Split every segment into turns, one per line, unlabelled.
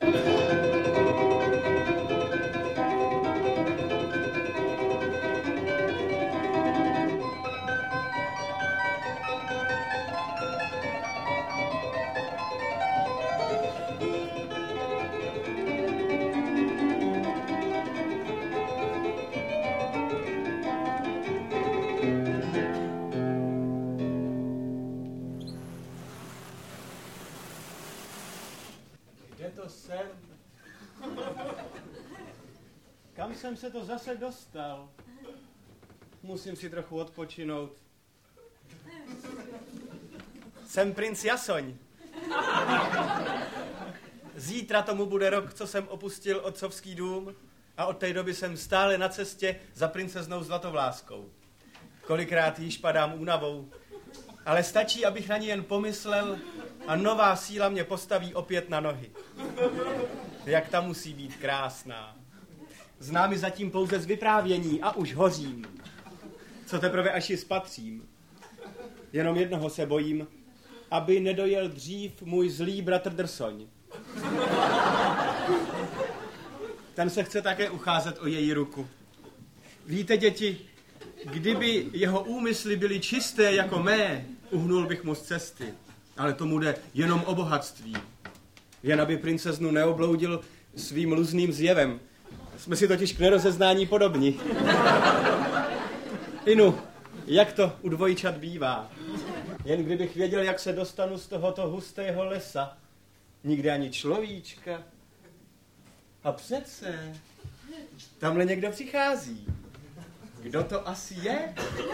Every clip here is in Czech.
Kam jsem se to zase dostal? Musím si trochu odpočinout. Jsem princ Jasoň. Zítra tomu bude rok, co jsem opustil otcovský dům a od té doby jsem stále na cestě za princeznou Zlatovláskou. Kolikrát již padám únavou, ale stačí, abych na ní jen pomyslel a nová síla mě postaví opět na nohy. Jak ta musí být krásná. Znám ji zatím pouze z vyprávění a už hořím. Co teprve až ji spatřím. Jenom jednoho se bojím, aby nedojel dřív můj zlý bratr Drsoň. Ten se chce také ucházet o její ruku. Víte, děti, kdyby jeho úmysly byly čisté jako mé, uhnul bych mu z cesty. Ale tomu jde jenom o bohatství. Jen aby princeznu neobloudil svým luzným zjevem. Jsme si totiž k nerozeznání podobní. Inu, jak to u dvojčat bývá. Jen kdybych věděl, jak se dostanu z tohoto hustého lesa. Nikde ani človíčka. A přece, tamhle někdo přichází. Kdo to asi je?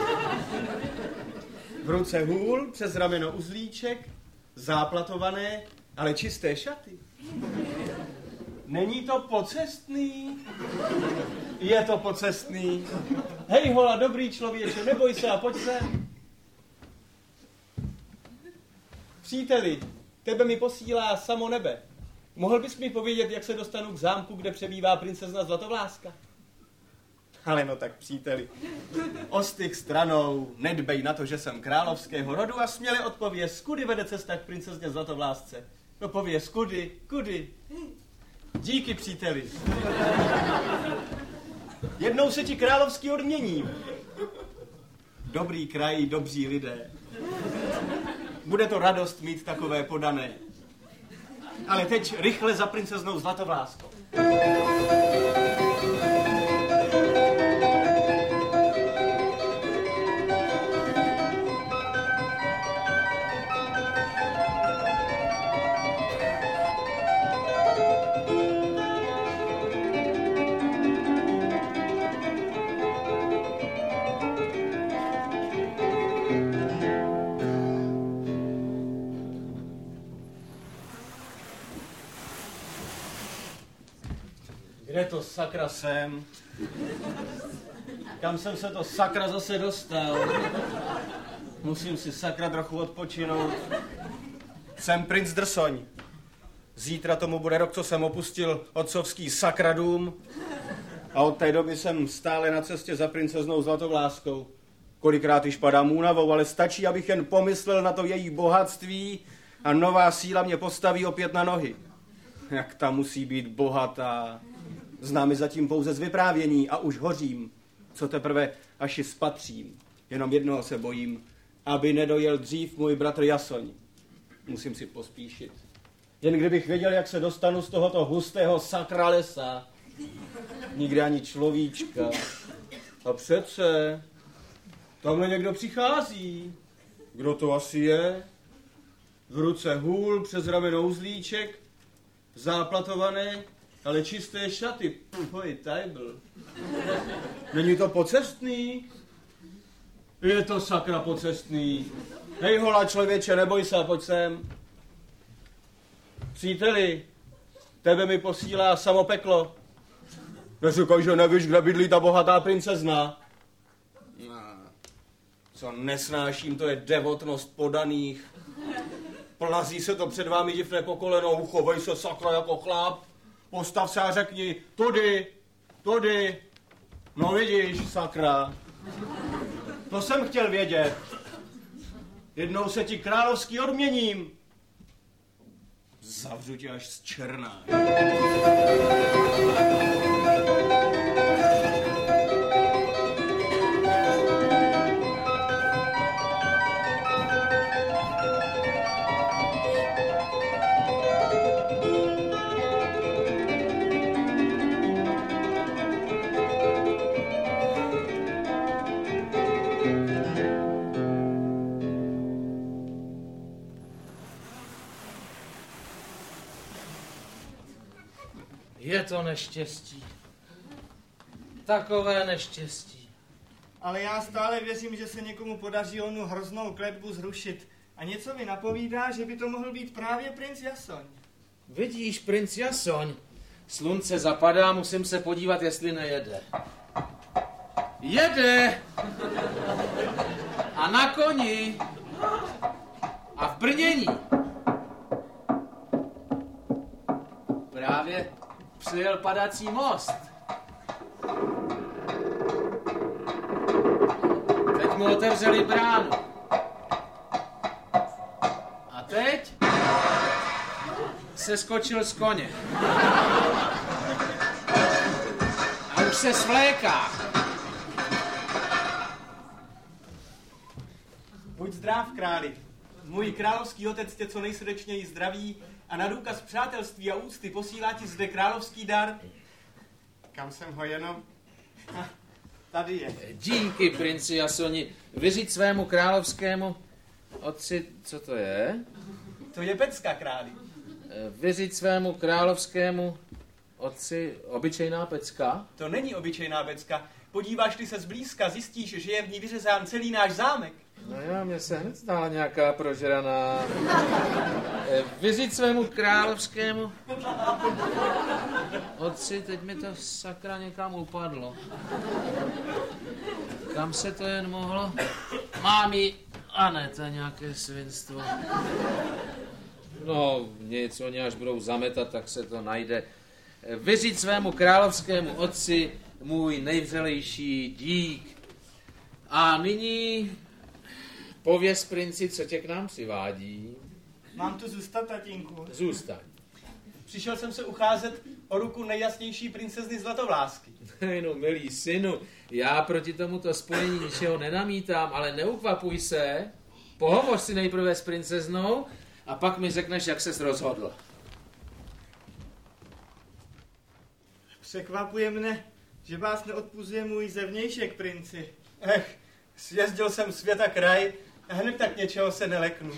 V ruce hůl, přes rameno uzlíček, záplatované, ale čisté šaty. Není to pocestný? Je to pocestný. Hej hola, dobrý člověče, neboj se a pojď sem. Příteli, tebe mi posílá samo nebe. Mohl bys mi povědět, jak se dostanu k zámku, kde přebývá princezna Zlatovláska? Ale no tak, příteli, ostyk stranou, nedbej na to, že jsem královského rodu a směle odpověz, kudy vede cesta k princezně Zlatovlásce. No pověz, kudy. Díky, příteli. Jednou se ti královský odměním. Dobrý kraj, dobří lidé. Bude to radost mít takové podané. Ale teď rychle za princeznou Zlatovláskou. Kde to sakra jsem? Kam jsem se to sakra zase dostal? Musím si sakra trochu odpočinout. Jsem princ Drsoň. Zítra tomu bude rok, co jsem opustil otcovský sakra dům. A od té doby jsem stále na cestě za princeznou Zlatovláskou. Kolikrát již padám únavou, ale stačí, abych jen pomyslel na to její bohatství a nová síla mě postaví opět na nohy. Jak ta musí být bohatá. Znám ji zatím pouze z vyprávění a už hořím, co teprve až ji spatřím. Jenom jednoho se bojím, aby nedojel dřív můj bratr Jasoň. Musím si pospíšit. Jen kdybych věděl, jak se dostanu z tohoto hustého sakra lesa. Nikde ani človíčka. A přece, tamhle někdo přichází. Kdo to asi je? V ruce hůl, přes rameno uzlíček, záplatované, ale čisté šaty. Poj, tajbl. Není to pocestný? Je to sakra pocestný. Hej hola, člověče, neboj se, pojď sem. Příteli, tebe mi posílá samo peklo. Neříkaj, že nevíš, kde bydlí ta bohatá princezna. Co nesnáším, to je devotnost podaných. Plazí se to před vámi divné po kolenou, chovej se sakra jako chlap. Postav se a řekni, tudy. No vidíš, sakra. To jsem chtěl vědět. Jednou se ti královský odměním. Zavřu tě až z černá.
Je to neštěstí. Takové neštěstí.
Ale já stále věřím, že se někomu podaří onu hroznou kletbu zrušit. A něco mi napovídá, že by to mohl být právě princ Jasoň.
Vidíš, princ Jasoň, slunce zapadá, musím se podívat, jestli nejede. Jede! A na koni! A v brnění! Právě přijel padací most. Teď mu otevřeli bránu. A teď se skočil z koně. A už se svléká.
Buď zdrav, králi. Můj královský otec tě co nejsrdečněji zdraví a na důkaz přátelství a úcty posílá ti zde královský dar. Kam jsem ho jenom? Tady je.
Díky, princi Jasoni. Vyřiď svému královskému otci, co to je?
To je pecka, králi.
Vyřiď svému královskému otci obyčejná pecka?
To není obyčejná pecka. Podíváš-li se zblízka, zjistíš, že je v ní vyřezán celý náš zámek.
No jo, mě se hned stala nějaká prožraná. Vyřiď svému královskému otci, teď mi to sakra někam upadlo. Kam se to jen mohlo? Mámi, a ne, to je nějaké svinstvo. No, nic, oni až budou zametat, tak se to najde. Vyřiď svému královskému otci můj nejvřelejší dík. A nyní pověz princi, co tě k nám přivádí.
Mám tu zůstat, tatínku?
Zůstaň.
Přišel jsem se ucházet o ruku nejjasnější princezny Zlatovlásky.
No, milý synu, já proti tomuto spojení ničeho nenamítám, ale neukvapuj se. Pohovoř si nejprve s princeznou a pak mi řekneš, jak ses rozhodl.
Překvapuje mne, že vás neodpuzuje můj zevnějšek, princi.
Sjezdil jsem svět a kraj a hned tak něčeho se neleknu.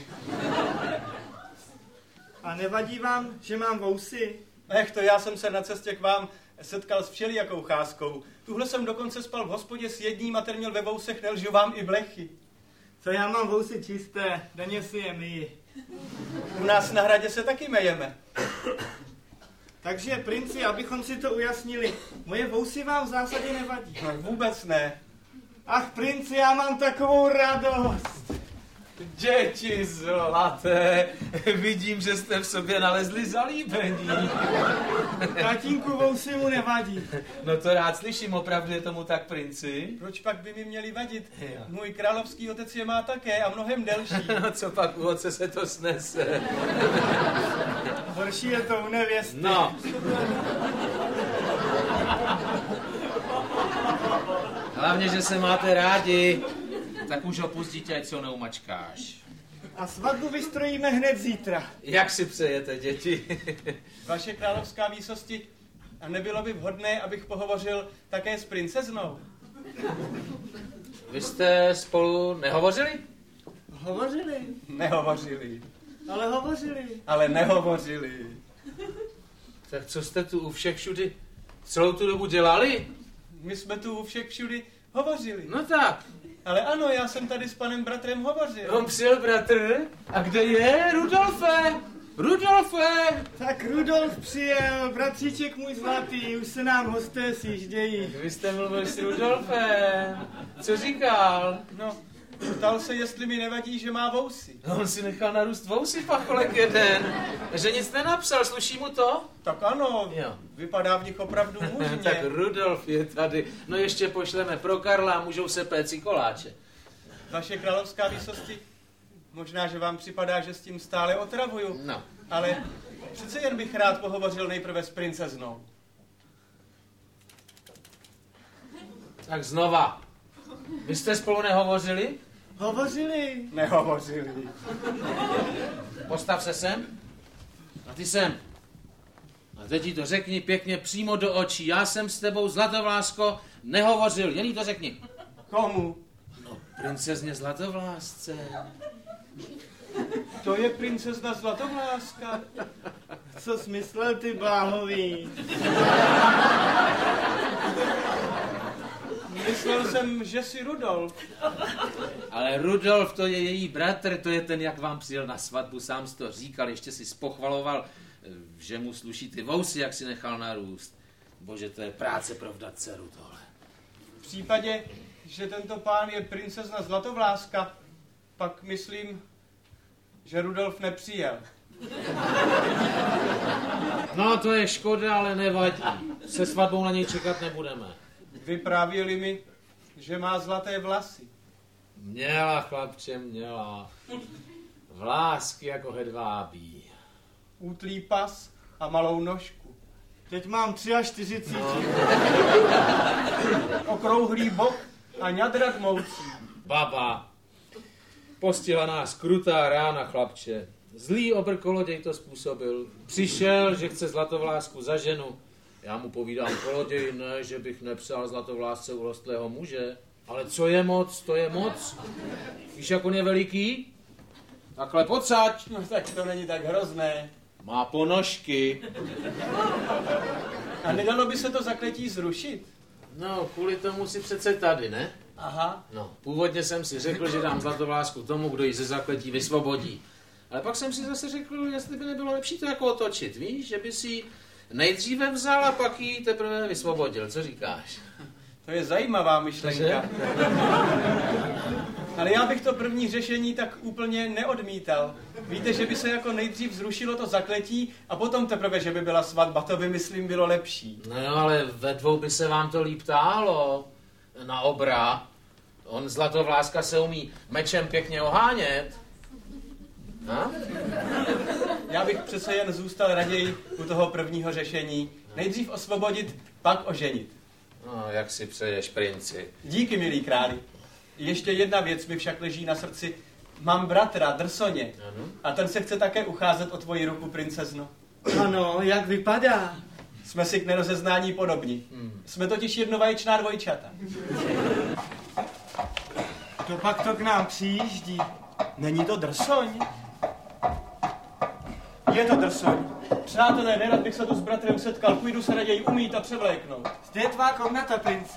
A nevadí vám, že mám vousy?
To já jsem se na cestě k vám setkal s všelijakou cházkou. Tuhle jsem dokonce spal v hospodě s jedním a ten měl ve vousech, nelžu vám, i blechy.
Co já mám vousy čisté, denně si je myji.
U nás na hradě se taky mejeme.
Takže, princi, abychom si to ujasnili, moje vousy vám v zásadě nevadí.
No, vůbec ne.
Ach, princi, já mám takovou radost.
Děti zlaté, vidím, že jste v sobě nalezli zalíbení.
Tatínku, vousy mu nevadí.
No to rád slyším, opravdu je tomu tak, princi?
Proč pak by mi měli vadit?
Jo.
Můj královský otec je má také a mnohem delší.
No co pak u otce se to snese?
Horší je to u nevěsty.
No. Hlavně, že se máte rádi, tak už opustit, ať se ho neumačkáš.
A svatbu vystrojíme hned zítra.
Jak si přejete, děti?
Vaše královská výsosti, a nebylo by vhodné, abych pohovořil také s princeznou?
Vy jste spolu nehovořili?
Hovořili,
Nehovořili.
ale hovořili.
Ale nehovořili.
Tak co jste tu u všech všudy celou tu dobu dělali?
My jsme tu u všech všudy hovořili.
No tak.
Ale ano, já jsem tady s panem bratrem hovořil.
On přijel bratr? A kde je? Rudolfe! Rudolfe!
Tak Rudolf přijel, bratříček můj zlatý, už se nám hosté sjíždějí.
Vy jste mluvil s Rudolfem. Co říkal?
No, ptal se, jestli mi nevadí, že má vousy.
No, on si nechal narůst vousy, pacholek jeden. Že nic nenapsal, sluší mu to?
Tak ano,
Jo.
vypadá v nich opravdu mužně.
Tak Rudolf je tady. No ještě pošleme pro Karla a můžou se péci koláče.
Vaše královská výsosti, možná, že vám připadá, že s tím stále otravuju,
No.
ale Přece jen bych rád pohovořil nejprve s princeznou.
Tak znova. Vy jste spolu nehovořili?
Hovořili.
Nehovořili.
Postav se sem. A ty sem. A teď jí to řekni pěkně přímo do očí. Já jsem s tebou, Zlatovlásko, nehovořil. Jen jí to řekni.
Komu?
No, princezně Zlatovlásce.
To je princezna Zlatovláska.
Co jsi myslel, ty bláhový?
Myslel jsem, že jsi Rudolf.
Ale Rudolf, to je její bratr, to je ten, jak vám přijel na svatbu, sám jsi to říkal, ještě si spochvaloval, že mu sluší ty vousy, jak si nechal narůst. Bože, to je práce provdat dceru tohle.
V případě, že tento pán je princezna Zlatovláska, pak myslím, že Rudolf nepřijel.
No, to je škoda, ale nevadí. Se svatbou na něj čekat nebudeme.
Vyprávěli mi, že má zlaté vlasy.
Měla, chlapče, měla. Vlásky jako hedvábí.
Útlý pas a malou nožku.
Teď mám 43.
No.
Okrouhlý bok a ňadra dmoucí.
Baba. Postihla nás krutá rána, chlapče. Zlý obrkoloděj to způsobil. Přišel, že chce Zlatovlásku za ženu. Já mu povídám, koloděj, ne, že bych nepsal Zlatovlásce urostlého muže. Ale co je moc, to je moc. Víš, jak on je veliký? Takhle pocať.
No tak to není tak hrozné.
Má ponožky.
A nedalo by se to zakletí zrušit?
No, kvůli tomu si přece tady, ne?
Aha.
No, původně jsem si řekl, že dám Zlatovlásku tomu, kdo ji ze zakletí vysvobodí. Ale pak jsem si zase řekl, jestli by nebylo lepší to jako otočit, víš? Že by si nejdříve vzal a pak ji teprve vysvobodil. Co říkáš?
To je zajímavá myšlenka. Ale já bych to první řešení tak úplně neodmítal. Víte, že by se jako nejdřív zrušilo to zakletí a potom teprve, že by byla svatba. To by, myslím, bylo lepší.
No jo, ale ve dvou by se vám to líp táhlo. Na obra. On Zlatovláska se umí mečem pěkně ohánět. No?
Já bych přece jen zůstal raději u toho prvního řešení. Nejdřív osvobodit, pak oženit.
No, jak si přeješ, princi.
Díky, milý králi. Ještě jedna věc mi však leží na srdci. Mám bratra, Drsoně.
Ano.
A ten se chce také ucházet o tvoji ruku, princezno.
Ano, jak vypadá?
Jsme si k nerozeznání podobní. Jsme totiž jednovaječná dvojčata.
To pak to k nám přijíždí.
Není to Drsoň? Je to Drsoň. Přátelé, nerad bych se tu s bratrem setkal. Půjdu se raději umýt a převléknout.
Zde je tvá komnata, princi.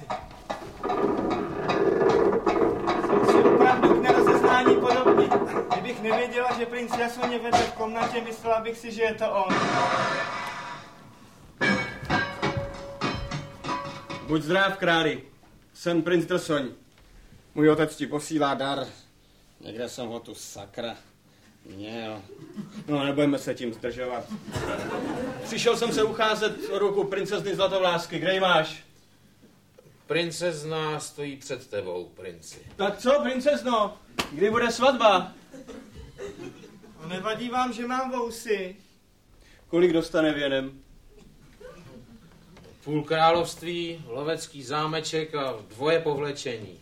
Jsem si opravdu k nerozeznání podobný. Kdybych nevěděla, že princ Jason je vedle v komnatě, myslela bych si, že je to on.
Buď zdrav, králi. Jsem princ Drsoň. Můj otec ti posílá dar. Někde jsem ho tu sakra měl. No, nebudeme se tím zdržovat. Přišel jsem se ucházet o ruku princezny Zlatovlásky. Kde ji máš?
Princezna stojí před tebou, princi.
Tak co, princezno? Kdy bude svatba?
Nevadí vám, že mám vousy?
Kolik dostane věnem?
Půl království, lovecký zámeček a dvoje povlečení.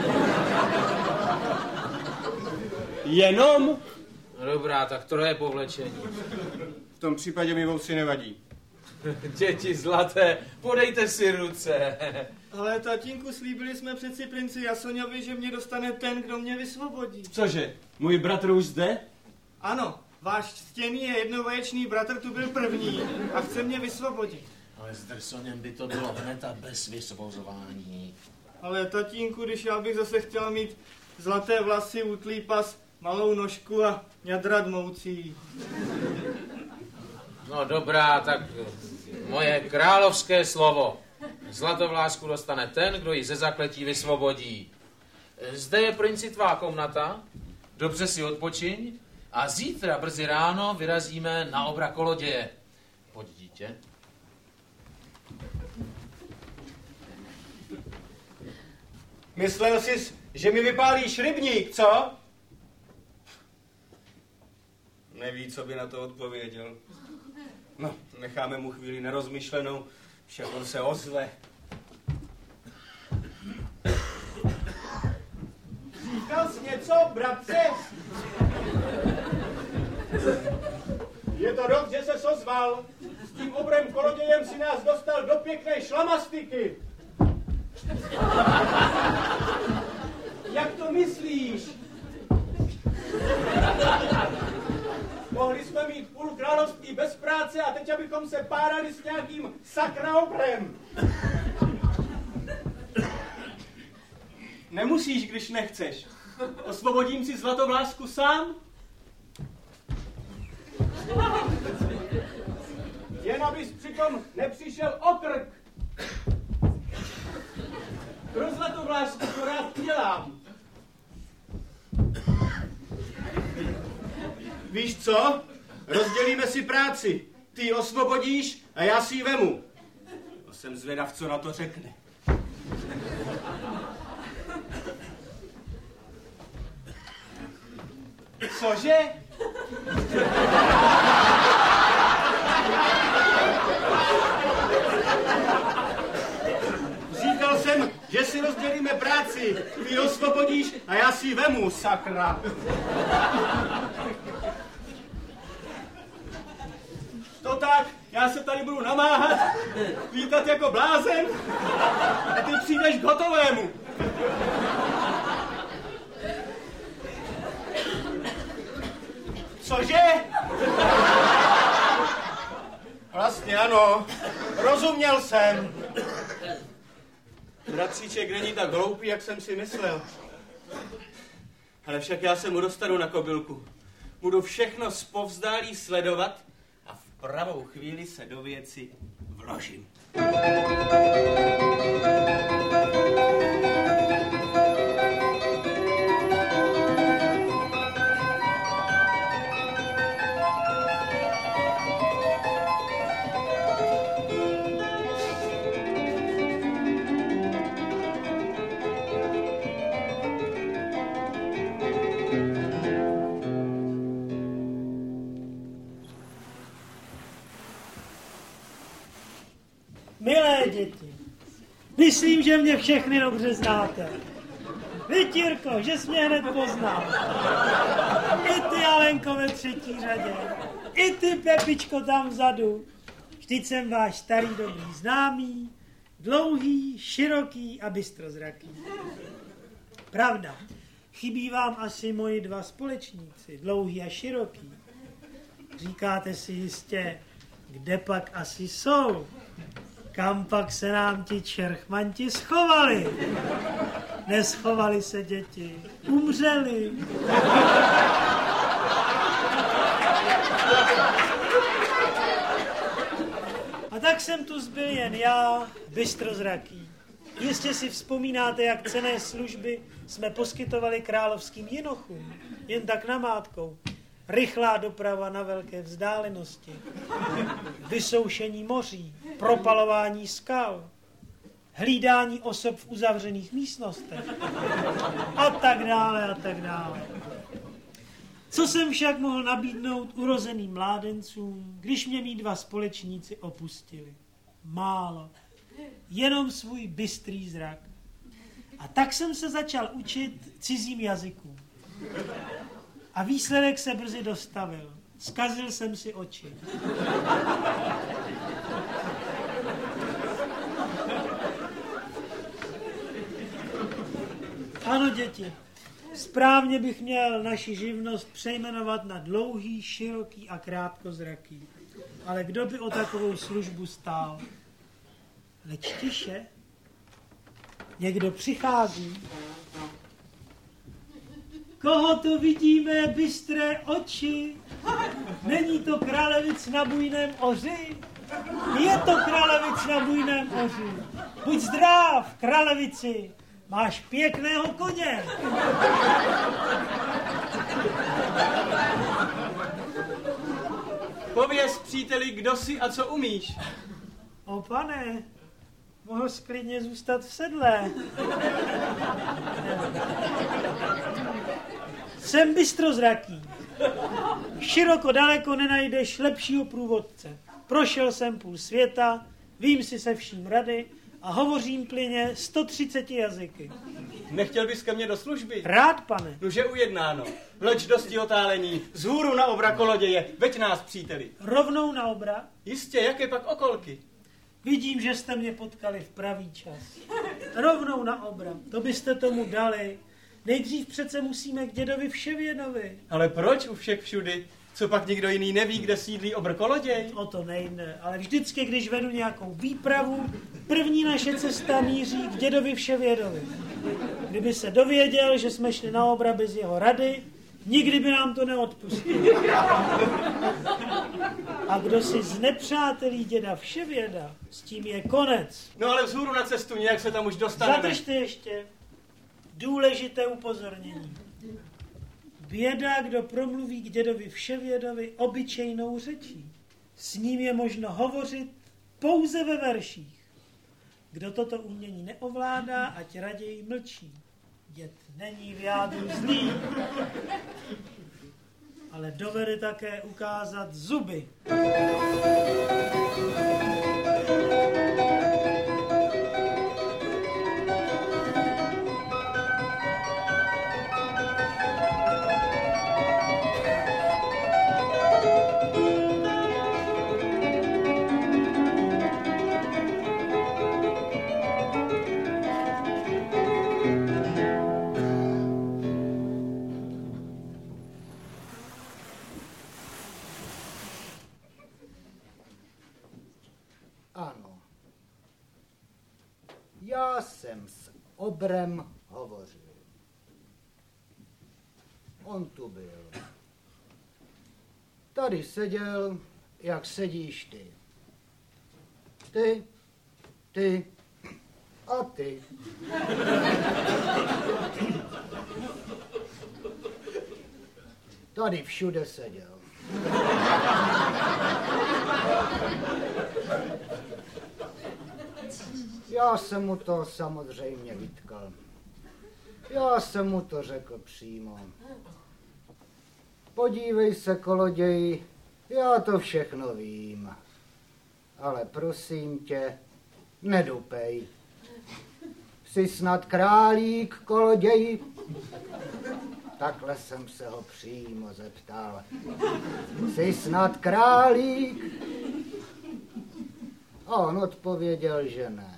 Jenom?
Dobrá, tak troje povlečení.
V tom případě mi vousy nevadí.
Děti zlaté, podejte si ruce.
Ale tatínku, slíbili jsme přeci princi Jasoňovi, že mě dostane ten, kdo mě vysvobodí.
Cože, můj bratr už zde?
Ano, váš ctěný a jednovaječný bratr tu byl první a chce mě vysvobodit.
Ale s Drsoněm by to bylo hned a bez vysvobozování.
Ale tatínku, když já bych zase chtěl mít zlaté vlasy, útlý pas, malou nožku a ňadra dmoucí.
No dobrá, tak moje královské slovo. Zlatovlásku dostane ten, kdo ji ze zakletí vysvobodí. Zde je princi tvá komnata, dobře si odpočiň a zítra brzy ráno vyrazíme na obra koloděje. Pojď, dítě.
Myslel jsi, že mi vypálíš rybník, co? Neví, co by na to odpověděl. No, necháme mu chvíli nerozmyšlenou, však on se ozve. Říkal jsi něco, bratře? Je to rok, že ses ozval. S tím obrem kolodějem si nás dostal do pěkné šlamastiky. Jak to myslíš? Mohli jsme mít půl království bez práce a teď abychom se párali s nějakým sakra obrem. Nemusíš, když nechceš. Osvobodím si Zlatovlásku sám. Jen abys přitom nepřišel o krk. Pro Zlatovlásku to rád udělám. Víš co? Rozdělíme si práci. Ty ji osvobodíš a já si ji vemu. To jsem zvědav, co na to řekne. Cože? Říkal jsem, že si rozdělíme práci. Ty ji osvobodíš a já si ji vemu, sakra. To tak, já se tady budu namáhat, lítat jako blázen a ty přijdeš k hotovému. Cože? Vlastně ano, rozuměl jsem. Bratříček není tak hloupý, jak jsem si myslel. Ale však já se mu dostanu na kobylku. Budu všechno zpovzdálí sledovat a v pravou chvíli se do věci vložím.
Milé děti, myslím, že mě všechny dobře znáte. Víš, Jirko, že jsi mě hned poznal. I ty, Alenko, ve třetí řadě. I ty, Pepičko, tam vzadu. Vždyť jsem váš starý dobrý známý, dlouhý, široký a bystrozraký. Pravda, chybí vám asi moji dva společníci, dlouhý a široký. Říkáte si jistě, kde pak asi jsou? Kam pak se nám ti čerchmanti schovali? Neschovali se děti, umřeli. A tak jsem tu zbyl jen já, bystrozraký. Jistě si vzpomínáte, jak cenné služby jsme poskytovali královským jinochům, jen tak namátkou. Rychlá doprava na velké vzdálenosti, vysoušení moří, propalování skal, hlídání osob v uzavřených místnostech a tak dále a tak dále. Co jsem však mohl nabídnout urozeným mládencům, když mě mí dva společníci opustili? Málo. Jenom svůj bystrý zrak. A tak jsem se začal učit cizím jazykům. A výsledek se brzy dostavil. Zkazil jsem si oči. Ano, děti, správně bych měl naši živnost přejmenovat na dlouhý, široký a krátkozraký. Ale kdo by o takovou službu stál? Leč tiše, někdo přichází. Koho to vidíme, bystré oči? Není to králevic na bujném oři? Je to králevic na bujném oři. Buď zdrav, králevici, máš pěkného koně.
Pověz, příteli, kdo jsi a co umíš.
O pane, mohl jsi klidně zůstat v sedle. Jsem bystrozraký. Široko daleko nenajdeš lepšího průvodce. Prošel jsem půl světa, vím si se vším rady a hovořím plyně 130 jazyky.
Nechtěl bys ke mně do služby?
Rád, pane.
Nuže ujednáno. Vleč dosti otálení, vzhůru na obra koloděje, veď nás, příteli.
Rovnou na obra?
Jistě, jaké pak okolky?
Vidím, že jste mě potkali v pravý čas. Rovnou na obra, to byste tomu dali. Nejdřív přece musíme k dědovi Vševědovi.
Ale proč u všech všudy? Co pak nikdo jiný neví, kde sídlí obr koloděj?
O to nejde, ale vždycky, když vedu nějakou výpravu, první naše cesta míří k dědovi Vševědovi. Kdyby se dověděl, že jsme šli na obra bez jeho rady, nikdy by nám to neodpustil. A kdo si znepřátelí děda Vševěda, s tím je konec.
No ale vzhůru na cestu, nějak se tam už dostaneme.
Zadržte ještě. Důležité upozornění. Běda, kdo promluví k dědovi Vševědovi obyčejnou řečí. S ním je možno hovořit pouze ve verších. Kdo toto umění neovládá, ať raději mlčí. Děd není v jádru zlý, ale dovede také ukázat zuby.
Já jsem s obrem hovořil. On tu byl. Tady seděl, jak sedíš ty. Ty a ty. Tady všude seděl. Já jsem mu to samozřejmě vytkal. Já jsem mu to řekl přímo. Podívej se, koloději, já to všechno vím. Ale prosím tě, nedupej. Jsi snad králík, koloději? Takhle jsem se ho přímo zeptal. Jsi snad králík? A on odpověděl, že ne.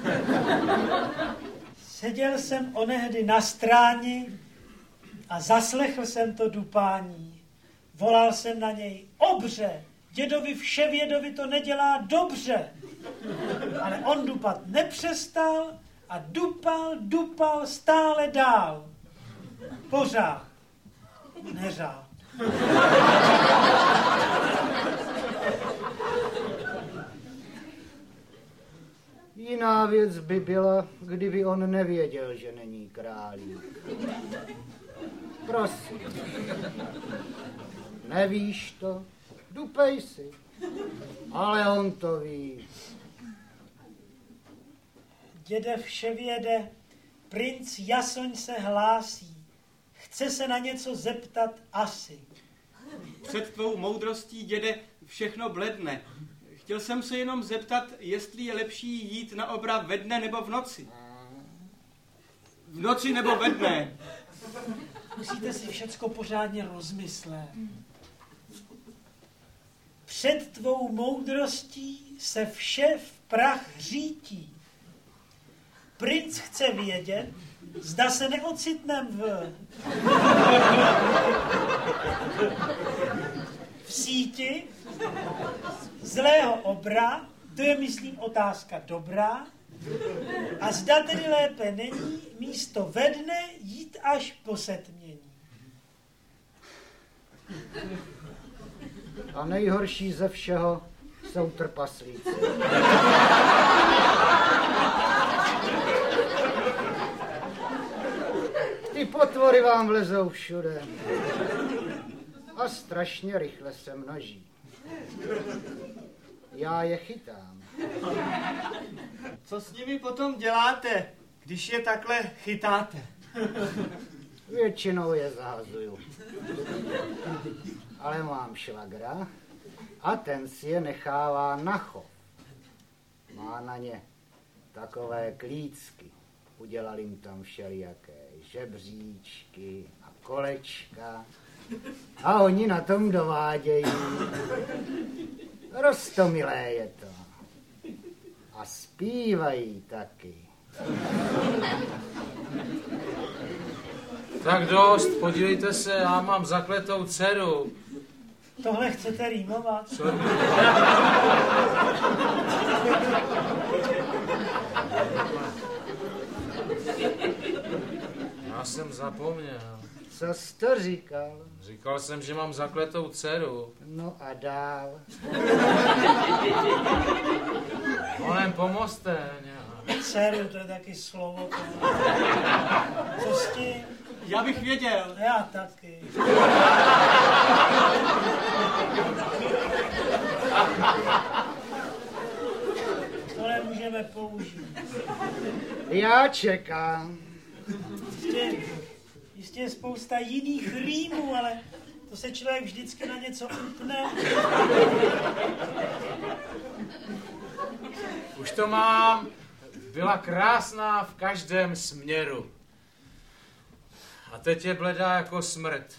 Seděl jsem onehdy na stráni a zaslechl jsem to dupání. Volal jsem na něj: obře, dědovi Vševědovi to nedělá dobře. Ale on dupat nepřestal a dupal stále dál. Pořád. Neřád.
Jiná věc by byla, kdyby on nevěděl, že není králík. Prosím. Nevíš to? Dupej si. Ale on to ví.
Děde Vševěde, princ Jasoň se hlásí. Chce se na něco zeptat asi.
Před tvou moudrostí, děde, všechno bledne. Chtěl jsem se jenom zeptat, jestli je lepší jít na obra ve dne nebo v noci. V noci nebo ve dne.
Musíte si všecko pořádně rozmyslet. Před tvou moudrostí se vše v prach řítí. Princ chce vědět, zda se neocitnem v síti zlého obra, to je, myslím, otázka dobrá, a zda tedy lépe není místo ve dne jít až po setmění.
A nejhorší ze všeho jsou trpaslíci. Ty potvory vám vlezou všude. A strašně rychle se množí. Já je chytám.
Co s nimi potom děláte, když je takhle chytáte?
Většinou je zahazuju. Ale mám švagra, A ten si je nechává na chov. Má na ně takové klícky. Udělal jim tam všelijaké žebříčky a kolečka. A oni na tom dovádějí. Roztomilé je to. A zpívají taky.
Tak dost, podívejte se, já mám zakletou dceru.
Tohle chcete rýmovat?
Co? Já jsem zapomněl.
Co jsi to říkal?
Říkal jsem, že mám zakletou dceru.
No a dál.
Honem pomozte nějak.
Dceru, to je taky slovo. Co s tím?
Já bych věděl.
Já taky. To nemůžeme použít.
Já čekám.
Jistě je spousta jiných rýmů, ale to se člověk vždycky na něco utne.
Už to mám. Byla krásná v každém směru. A teď je bledá jako smrt.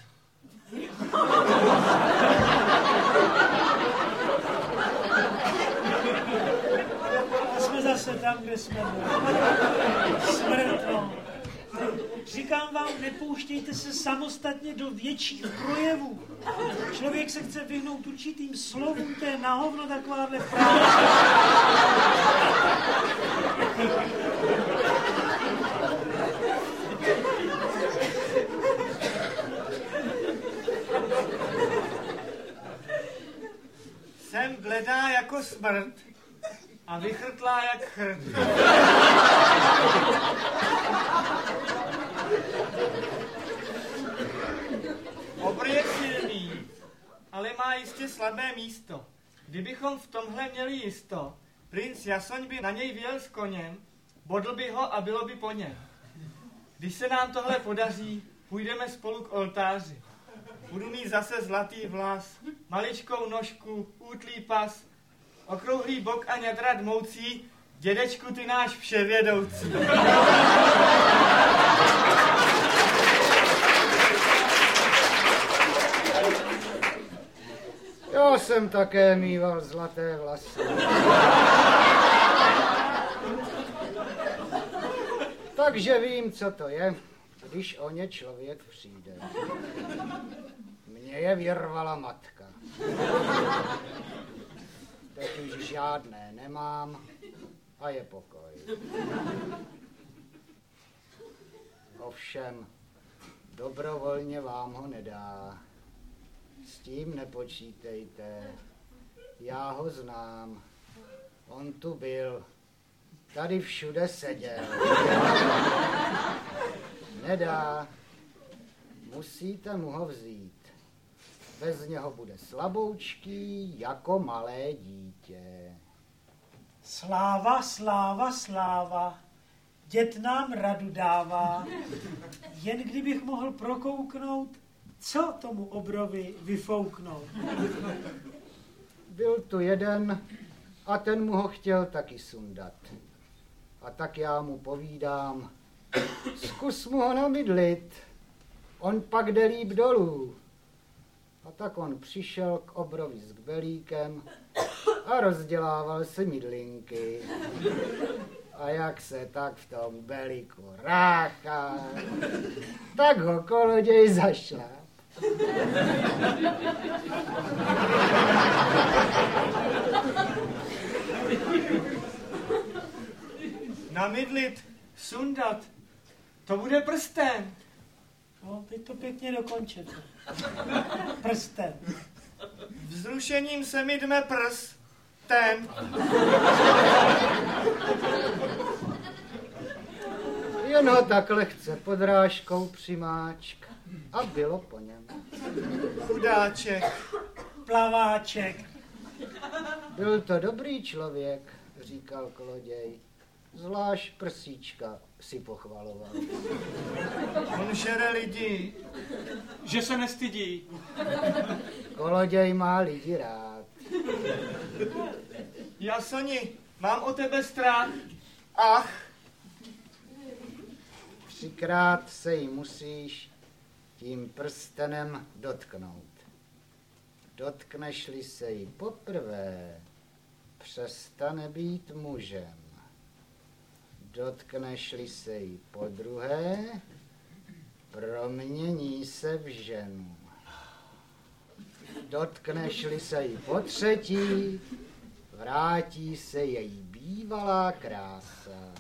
A jsme zase tam, kde jsme byli. Smrtno. Říkám vám, nepouštějte se samostatně do větších projevů. Člověk se chce vyhnout určitým slovům, to je na hovno takováhle fráze.
Jsem bledá jako smrt a vychrtlá jak chrt. Obr je silný, ale má jistě slabé místo. Kdybychom v tomhle měli jisto, princ Jasoň by na něj vyjel s koněm, bodl by ho a bylo by po něm. Když se nám tohle podaří, půjdeme spolu k oltáři. Budu mít zase zlatý vlas, maličkou nožku, útlý pas, okrouhlý bok a ňadra dmoucí, dědečku, ty náš vševědoucí.
Já jsem také mýval zlaté vlasy. Takže vím, co to je, když o ně člověk přijde. Mě je vyrvala matka. Teď už žádné nemám a je pokoj. Ovšem, dobrovolně vám ho nedá. S tím nepočítejte. Já ho znám. On tu byl. Tady všude seděl. Nedá. Musíte mu ho vzít. Bez něho bude slaboučký jako malé dítě.
Sláva, sláva, sláva, děd nám radu dává. Jen kdybych mohl prokouknout, co tomu obrovi vyfouknout.
Byl tu jeden a ten mu ho chtěl taky sundat. A tak já mu povídám, zkus mu ho namydlit, on pak jde líp dolů. A tak on přišel k obrovi s kbelíkem a rozdělával si mydlinky. A jak se tak v tom belíku ráchá, tak ho koloděj zašláp.
Namydlit, sundat, to bude prsten.
No, teď to pěkně dokončete. Prsten.
Vzrušením se mi dme prsten.
Jen ho tak lehce podrážkou přimáčk a bylo po něm.
Chudáček.
Plaváček.
Byl to dobrý člověk, říkal koloděj. Zvlášť prsíčka si pochvaloval.
On žere lidi, že se nestydí.
Koloděj má lidi rád.
Jasoni, mám o tebe strach. Ach.
3krát se jí musíš tím prstenem dotknout. Dotkneš-li se jí poprvé, přestane být mužem. Dotkneš-li se jí podruhé, promění se v ženu. Dotkneš-li se jí potřetí, vrátí se její bývalá krása.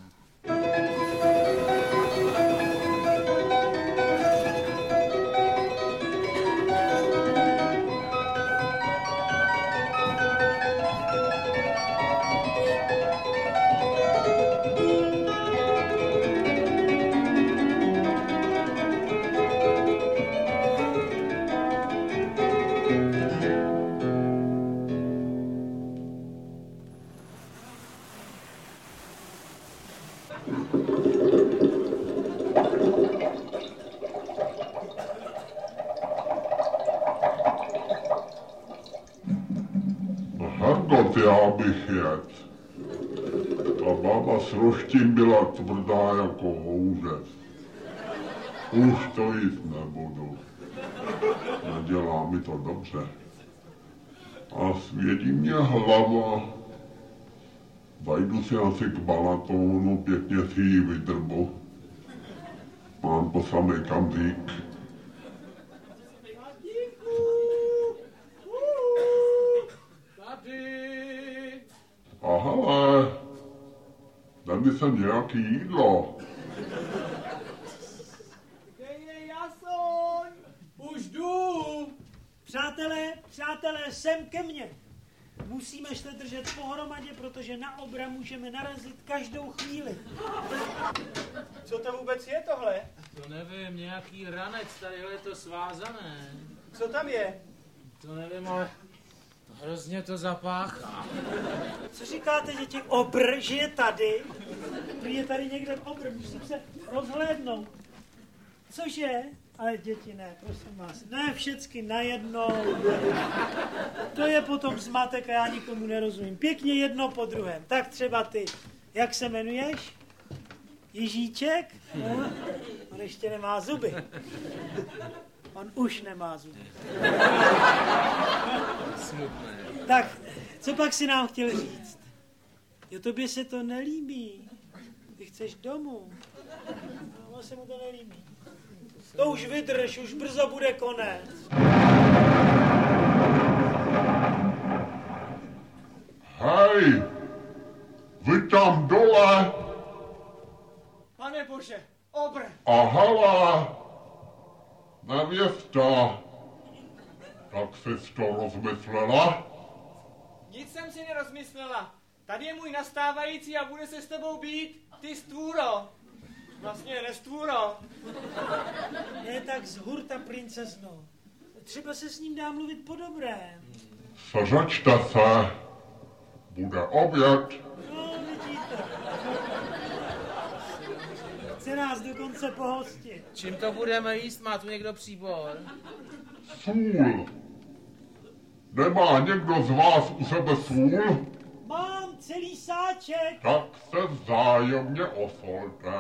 Já bych jet. Ta baba s roštím byla tvrdá jako houřec. Už to jít nebudu. Nedělá mi to dobře. A svědí mě hlava. Zajdu si asi k balatónu, pěkně si ji vydrbu. Mám to samý kamzík. Aha, dej mi sem nějaký jídlo.
Kde je Jasoň? Už jdu.
Přátelé, sem ke mně. Musíme se držet pohromadě, protože na obra můžeme narazit každou chvíli.
Co to vůbec je tohle?
To nevím, nějaký ranec, tadyhle je to svázané.
Co tam je?
To nevím, ale hrozně to zapáchá.
Co říkáte, děti? Obr, že je tady? Je tady někde obr, musím se rozhlédnout. Cože? Ale děti ne, prosím vás. Ne všecky najednou. To je potom zmatek a já nikomu nerozumím. Pěkně jedno po druhém. Tak třeba ty. Jak se jmenuješ? Ježíček? No, on ještě nemá zuby. On už nemá zuby.
Smutné.
Tak, co pak si nám chtěl říct? Jo, tobě se to nelíbí. Ty chceš domů. No, se mu to nelíbí. To už vydrž, už brzo bude konec.
Hej, vy tam dole.
Pane Bože, obr.
A hele, nevěsta. Tak jsi to rozmyslela?
Nic jsem si nerozmyslela. Tady je můj nastávající a bude se s tebou být, ty stvůro. Vlastně nestvůro.
Ne tak z hurta, princezno. Třeba se s ním dá mluvit po dobrém.
Seřečte se. Bude oběd.
No, vidíte. Chce nás dokonce pohostit.
Čím to budeme jíst? Má tu někdo příbor?
Sůl. Nemá někdo z vás u sebe sůl?
Mám celý sáček.
Tak se vzájemně osolte.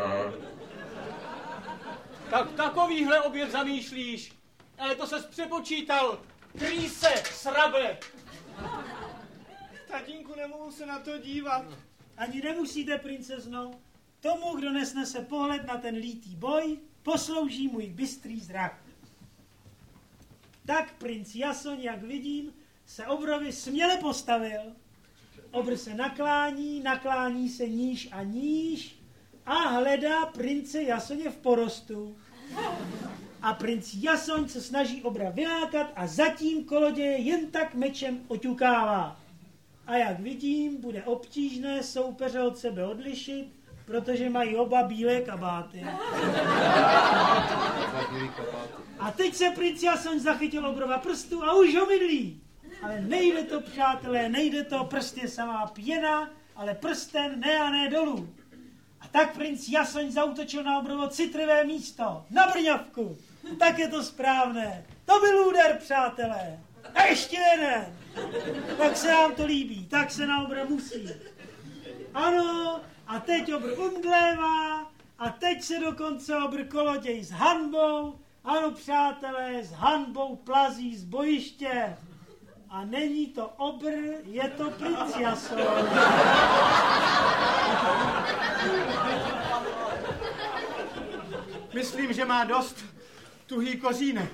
Tak takovýhle oběd zamýšlíš. Ale to ses přepočítal. Kryj se, srabe. Tatínku, nemohu se na to dívat.
Ani nemusíte, princezno. Tomu, kdo nesnese pohled na ten lítý boj, poslouží můj bystrý zrak. Tak princ Jasoň, jak vidím, se obrovi směle postavil. Obr se naklání se níž a níž a hledá prince Jasoně v porostu. A princ Jasoň se snaží obra vylákat a zatím koloděje jen tak mečem oťukává. A jak vidím, bude obtížné soupeře od sebe odlišit, protože mají oba bílé kabáty. A teď se princ Jasoň zachytil obrova prstu a už ho mydlí. Ale nejde to, přátelé, nejde to, prst je samá pěna, ale prsten ne a ne dolů. A tak princ Jasoň zaútočil na obrovo citlivé místo, na brňavku. Tak je to správné. To byl úder, přátelé. A ještě jeden. Tak se nám to líbí, tak se na obra musí. Ano, a teď obr umdlévá, a teď se dokonce obr koloděj s hanbou. Ano, přátelé, s hanbou plazí z bojiště. A není to obr, je to princ Jason.
Myslím, že má dost tuhý kořínek.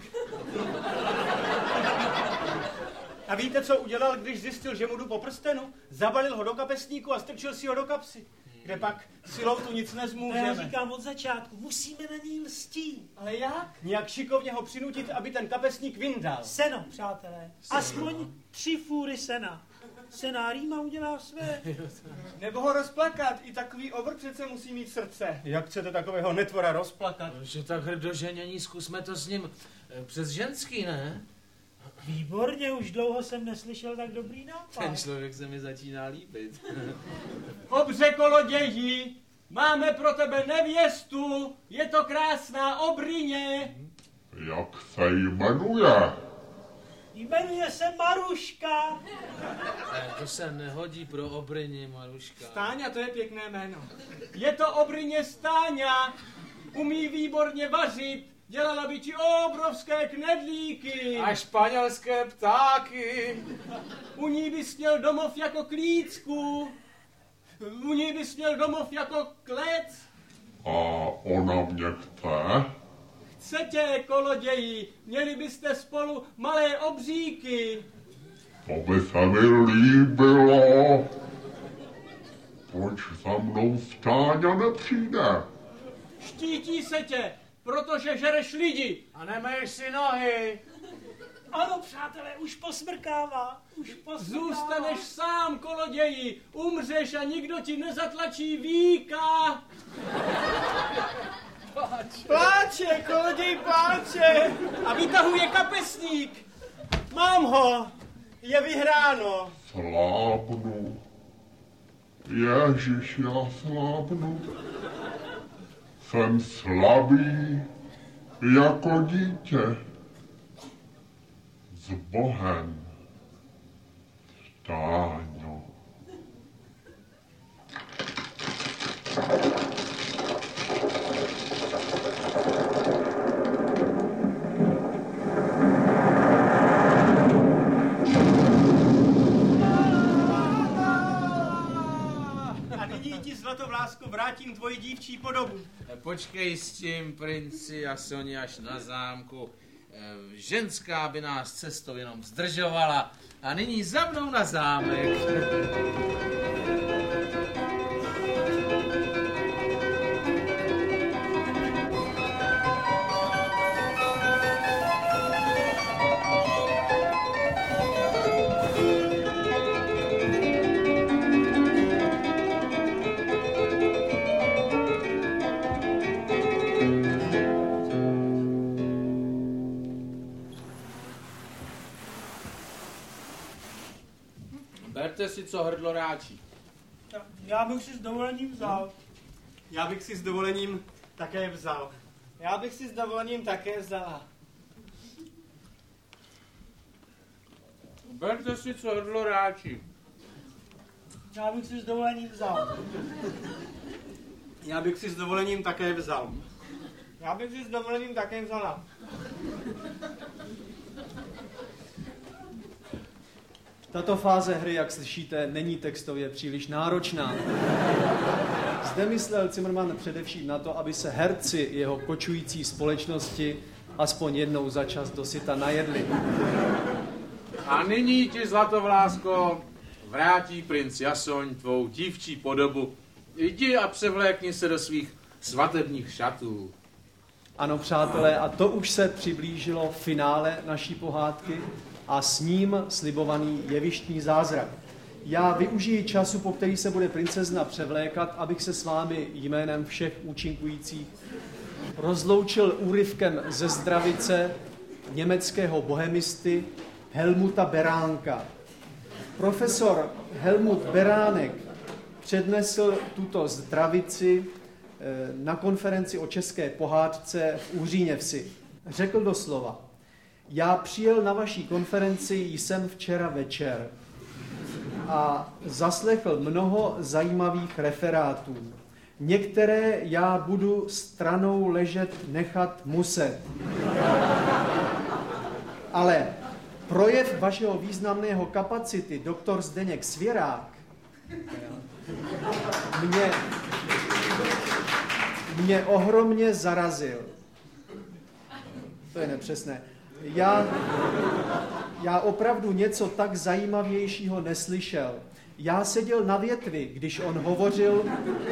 A víte, co udělal, když zjistil, že mu jdu po prstenu? Zabalil ho do kapesníku a strčil si ho do kapsy. Kde pak silou tu nic nezmůžeme.
Já říkám od začátku, musíme na něj lstít.
Ale jak? Nějak šikovně ho přinutit, aby ten kapesník vyndal.
Seno, přátelé. Aspoň 3 fůry sena. Sena rýma udělá své.
Nebo ho rozplakat, i takový obr přece musí mít srdce.
Jak chcete takového netvora rozplakat?
Že tak hrdoženění, zkusme to s ním přes ženský, ne?
Výborně, už dlouho jsem neslyšel tak dobrý nápad.
Ten člověk se mi začíná líbit.
Obře koloději, máme pro tebe nevěstu, je to krásná obryně.
Jak se jmenuje?
Jmenuje se Maruška.
To se nehodí pro obryni, Maruška.
Stáňa, to je pěkné jméno. Je to obryně Stáňa, umí výborně vařit, dělala by ti obrovské knedlíky.
A španělské ptáky.
U ní bys měl domov jako klícku. U ní bys měl domov jako klec.
A ona mě chce?
Chce tě, koloději, měli byste spolu malé obříky.
To by se mi líbilo. Proč za mnou Stáňa nepřijde?
Štítí se tě, protože žereš lidi.
A nemeješ si nohy.
Ano, přátelé, už posmrkává.
Zůstaneš sám, koloději, umřeš a nikdo ti nezatlačí víka. Pláče, koloděj pláče.
A vytahuje kapesník. Mám ho. Je vyhráno.
Slábnu. Ježiš, já slábnu. Jsem slabý jako dítě. S Bohem, Stáňo.
A nyní ti, Zlatovlásko, vrátím tvoji dívčí podobu.
Počkej s tím, princi Jasoni, až na zámku. Ženská by nás cestou jenom zdržovala. A nyní za mnou na zámek. Berte si, co hrdlo ráčí.
Já bych si s dovolením vzal.
Já bych si s dovolením také vzal.
Já bych si s dovolením také vzala.
Berte si, co hrdlo ráčí.
Já bych si s dovolením vzal.
Já bych si s dovolením také vzal.
Já bych si s dovolením také vzala.
Tato fáze hry, jak slyšíte, není textově příliš náročná. Zde myslel Zimmermann především na to, aby se herci jeho kočující společnosti aspoň jednou za čas dosyta najedli.
A nyní ti, Zlatovlásko, vrátí princ Jasoň tvou dívčí podobu. Jdi a převlékni se do svých svatebních šatů.
Ano, přátelé, a to už se přiblížilo finále naší pohádky a s ním slibovaný jevištní zázrak. Já využiji času, po který se bude princezna převlékat, abych se s vámi jménem všech účinkujících rozloučil úryvkem ze zdravice německého bohemisty Helmuta Beránka. Profesor Helmut Beránek přednesl tuto zdravici na konferenci o české pohádce v Uhříněvsi. Řekl doslova: Já přijel na vaší konferenci jsem včera večer a zaslechl mnoho zajímavých referátů. Některé já budu stranou ležet nechat muset. Ale projev vašeho významného kapacity, doktor Zdeněk Svěrák, mě ohromně zarazil. To je nepřesné. Já opravdu něco tak zajímavějšího neslyšel. Já seděl na větvi, když on hovořil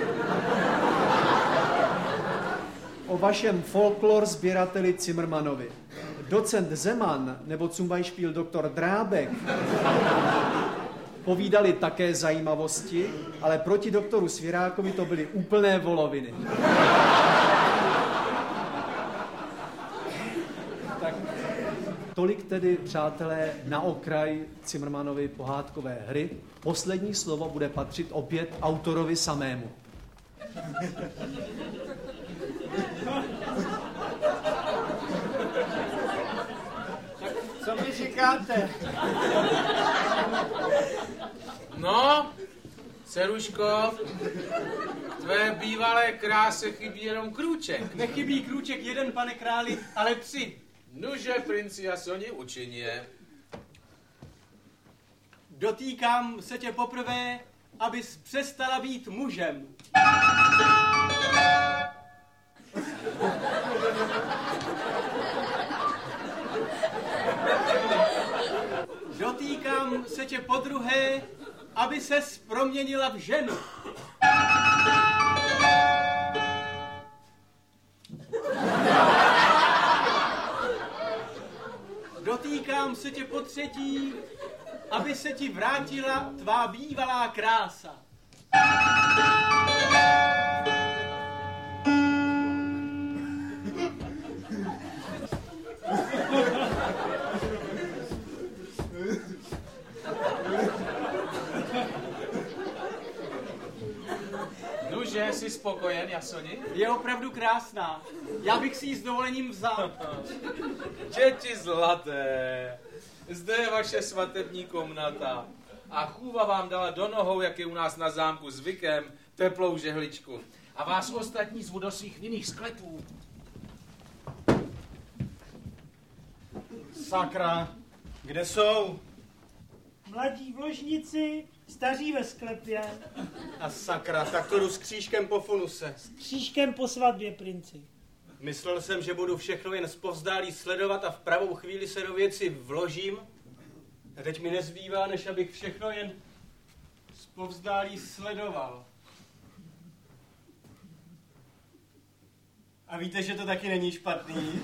o vašem folklor sběrateli Cimrmanovi. Docent Zeman nebo Cumbajšpíl doktor Drábek povídali také zajímavosti, ale proti doktoru Svěrákovi to byly úplné voloviny. Tak tolik tedy, přátelé, na okraj Cimrmanovy pohádkové hry. Poslední slovo bude patřit opět autorovi samému.
Co mi říkáte?
No, Ceruško, tvé bývalé kráse chybí jenom krůček.
Nechybí krůček jeden, pane králi, ale 3.
Nuže, princi Jasoni, učiň je.
Dotýkám se tě poprvé, abys přestala být mužem. Dotýkám se tě podruhé, aby ses proměnila v ženu. Dotýkám se tě potřetí, aby se ti vrátila tvá bývalá krása.
Nuže, jsi spokojen, Jasoni?
Je opravdu krásná. Já bych si ji s dovolením vzal.
Děti zlaté, zde je vaše svatební komnata. A chůva vám dala do nohou, jak je u nás na zámku zvykem, teplou žehličku. A vás ostatní zvu do svých vinných sklepů.
Sakra, kde jsou?
Mladí v ložnici, staří ve sklepě.
A sakra, tak to jdu s křížkem po funuse.
S křížkem po svatbě, princi.
Myslel jsem, že budu všechno jen zpovzdálí sledovat a v pravou chvíli se do věci vložím. A teď mi nezbývá, než abych všechno jen zpovzdálí sledoval. A víte, že to taky není špatný.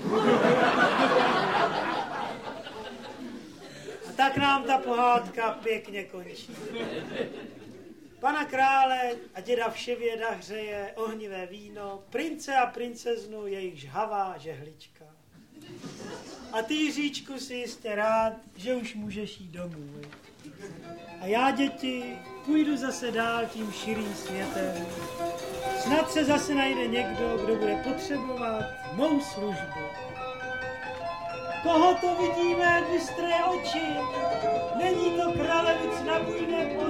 A tak nám ta pohádka pěkně končí. Pana krále a děda Vševěda hřeje ohnivé víno, prince a princeznu jejich žhavá žehlička. A ty, Jiříčku, si jistě rád, že už můžeš jít domů. A já, děti, půjdu zase dál tím širým světem. Snad se zase najde někdo, kdo bude potřebovat mou službu. Koho to vidíme, bystré oči? Není to kralevic na bujném